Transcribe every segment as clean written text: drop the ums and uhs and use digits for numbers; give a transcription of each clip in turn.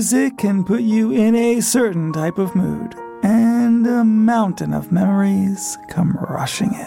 Music can put you in a certain type of mood, and a mountain of memories come rushing in.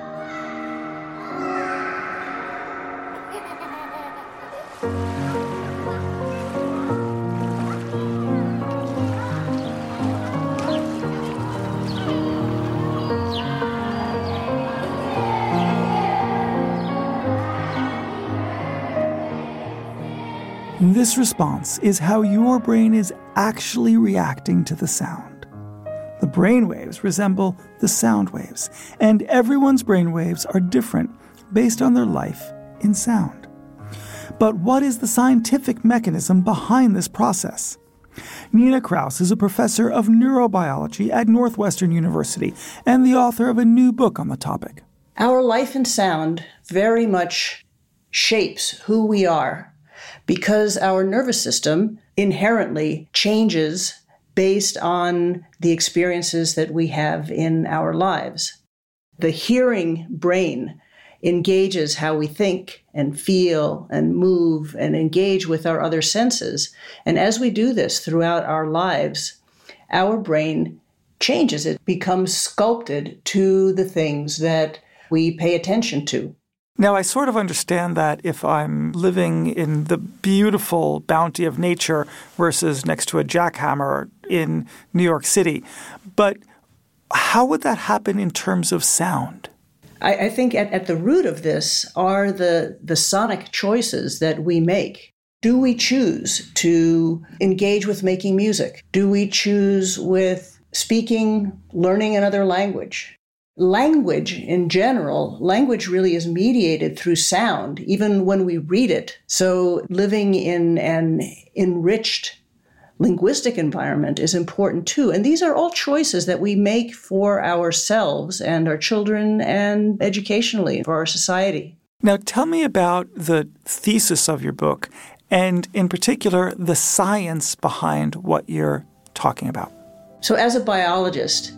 This response is how your brain is actually reacting to the sound. The brain waves resemble the sound waves, and everyone's brain waves are different based on their life in sound. But what is the scientific mechanism behind this process? Nina Kraus is a professor of neurobiology at Northwestern University and the author of a new book on the topic. Our life in sound very much shapes who we are, because our nervous system inherently changes based on the experiences that we have in our lives. The hearing brain engages how we think and feel and move and engage with our other senses. And as we do this throughout our lives, our brain changes. It becomes sculpted to the things that we pay attention to. Now, I sort of understand that if I'm living in the beautiful bounty of nature versus next to a jackhammer in New York City. But how would that happen in terms of sound? I think at the root of this are the sonic choices that we make. Do we choose to engage with making music? Do we choose with speaking, learning another language? Language in general, language really is mediated through sound, even when we read it. So living in an enriched linguistic environment is important too. And these are all choices that we make for ourselves and our children and educationally for our society. Now tell me about the thesis of your book and in particular the science behind what you're talking about. So as a biologist,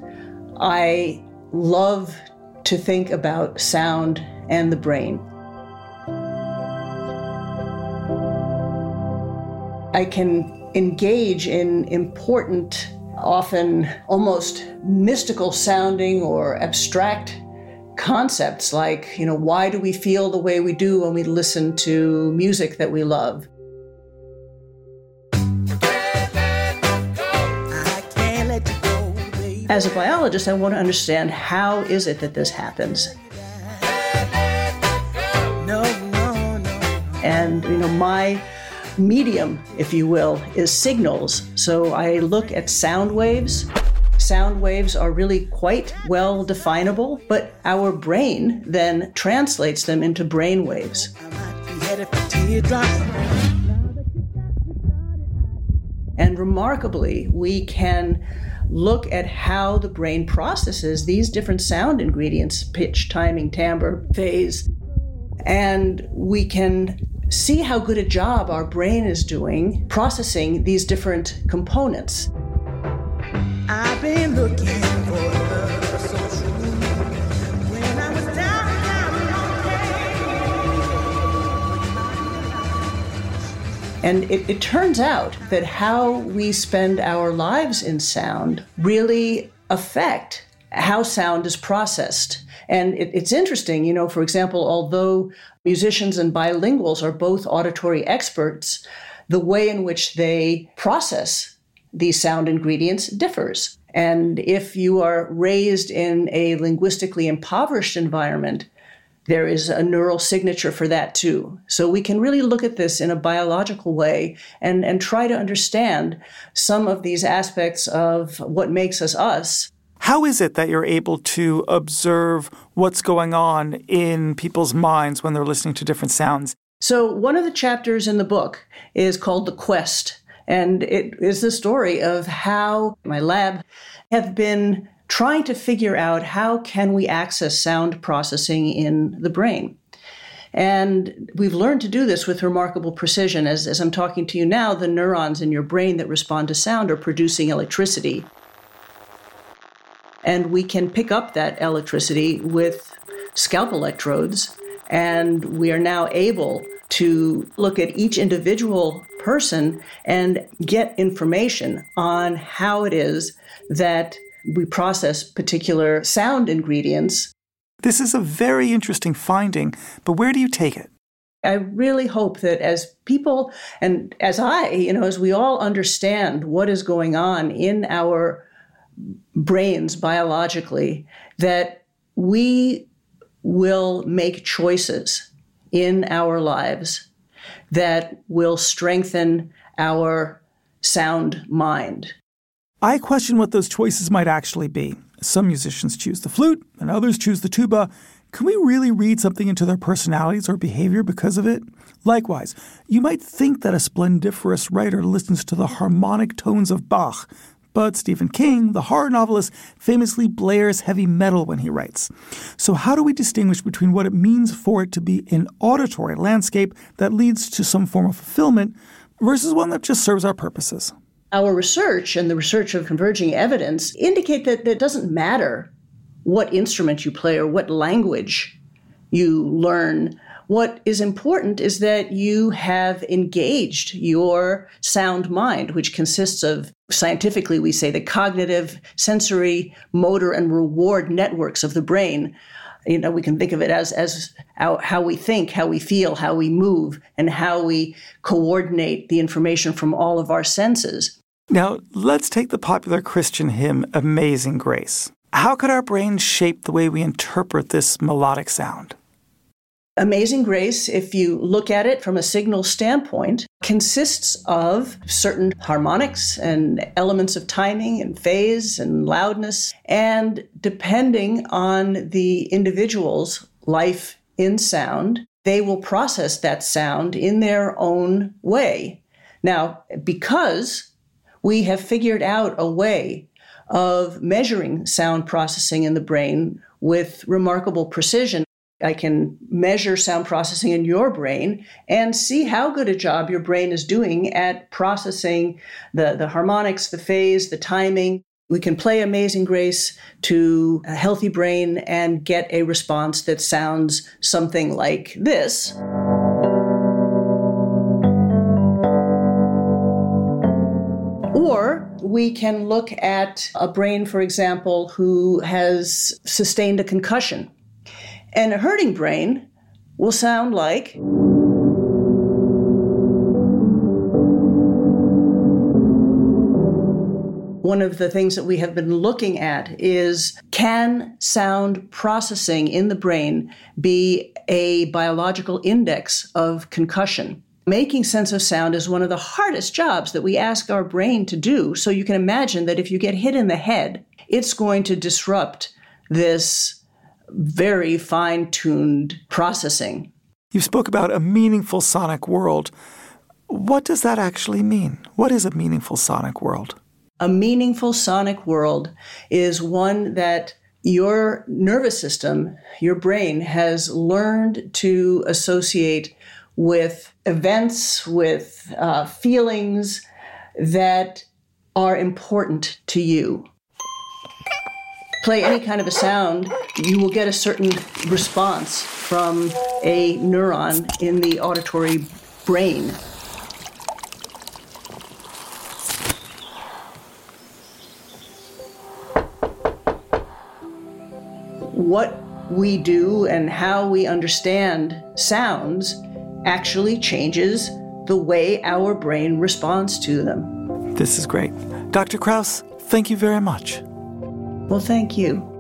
I love to think about sound and the brain. I can engage in important, often almost mystical sounding or abstract concepts like, why do we feel the way we do when we listen to music that we love? As a biologist, I want to understand how is it that this happens. And, my medium, if you will, is signals. So I look at sound waves. Sound waves are really quite well definable, but our brain then translates them into brain waves. And remarkably, we can look at how the brain processes these different sound ingredients, pitch, timing, timbre, phase, and we can see how good a job our brain is doing processing these different components. I've been looking for love so true when I was down and it turns out that how we spend our lives in sound really affect how sound is processed. And it's interesting, for example, although musicians and bilinguals are both auditory experts, the way in which they process these sound ingredients differs. And if you are raised in a linguistically impoverished environment, there is a neural signature for that too. So we can really look at this in a biological way and try to understand some of these aspects of what makes us us. How is it that you're able to observe what's going on in people's minds when they're listening to different sounds? So one of the chapters in the book is called The Quest, and it is the story of how my lab have been trying to figure out how can we access sound processing in the brain. And we've learned to do this with remarkable precision. As I'm talking to you now, the neurons in your brain that respond to sound are producing electricity. And we can pick up that electricity with scalp electrodes, and we are now able to look at each individual person and get information on how it is that we process particular sound ingredients. This is a very interesting finding, but where do you take it? I really hope that as people and as as we all understand what is going on in our brains biologically, that we will make choices in our lives that will strengthen our sound mind. I question what those choices might actually be. Some musicians choose the flute and others choose the tuba. Can we really read something into their personalities or behavior because of it? Likewise, you might think that a splendiferous writer listens to the harmonic tones of Bach, but Stephen King, the horror novelist, famously blares heavy metal when he writes. So how do we distinguish between what it means for it to be an auditory landscape that leads to some form of fulfillment versus one that just serves our purposes? Our research and the research of converging evidence indicate that it doesn't matter what instrument you play or what language you learn. What is important is that you have engaged your sound mind, which consists of, scientifically, we say the cognitive, sensory, motor, and reward networks of the brain. We can think of it as how we think, how we feel, how we move, and how we coordinate the information from all of our senses. Now, let's take the popular Christian hymn, Amazing Grace. How could our brains shape the way we interpret this melodic sound? Amazing Grace, if you look at it from a signal standpoint, consists of certain harmonics and elements of timing and phase and loudness. And depending on the individual's life in sound, they will process that sound in their own way. Now, because we have figured out a way of measuring sound processing in the brain with remarkable precision, I can measure sound processing in your brain and see how good a job your brain is doing at processing the harmonics, the phase, the timing. We can play Amazing Grace to a healthy brain and get a response that sounds something like this. Or we can look at a brain, for example, who has sustained a concussion. And a hurting brain will sound like one of the things that we have been looking at is, can sound processing in the brain be a biological index of concussion? Making sense of sound is one of the hardest jobs that we ask our brain to do. So you can imagine that if you get hit in the head, it's going to disrupt this very fine-tuned processing. You spoke about a meaningful sonic world. What does that actually mean? What is a meaningful sonic world? A meaningful sonic world is one that your nervous system, your brain, has learned to associate with events, with feelings that are important to you. Play any kind of a sound, you will get a certain response from a neuron in the auditory brain. What we do and how we understand sounds actually changes the way our brain responds to them. This is great. Dr. Krauss, thank you very much. Well, thank you.